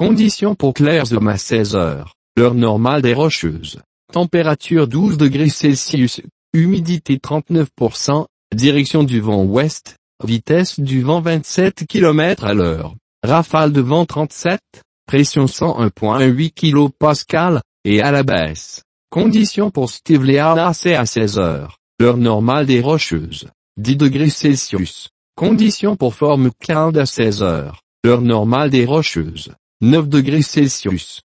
Conditions pour Clairsome à 16 heures. L'heure normale des Rocheuses. Température 12 degrés Celsius. Humidité 39%. Direction du vent ouest. Vitesse du vent 27 km à l'heure. Rafale de vent 37. Pression 101,8 kPa. Et à la baisse. Conditions pour Steve Learnas à 16 heures. L'heure normale des Rocheuses. 10 degrés Celsius. Conditions pour Formcloud à 16 heures. L'heure normale des Rocheuses. 9 degrés Celsius.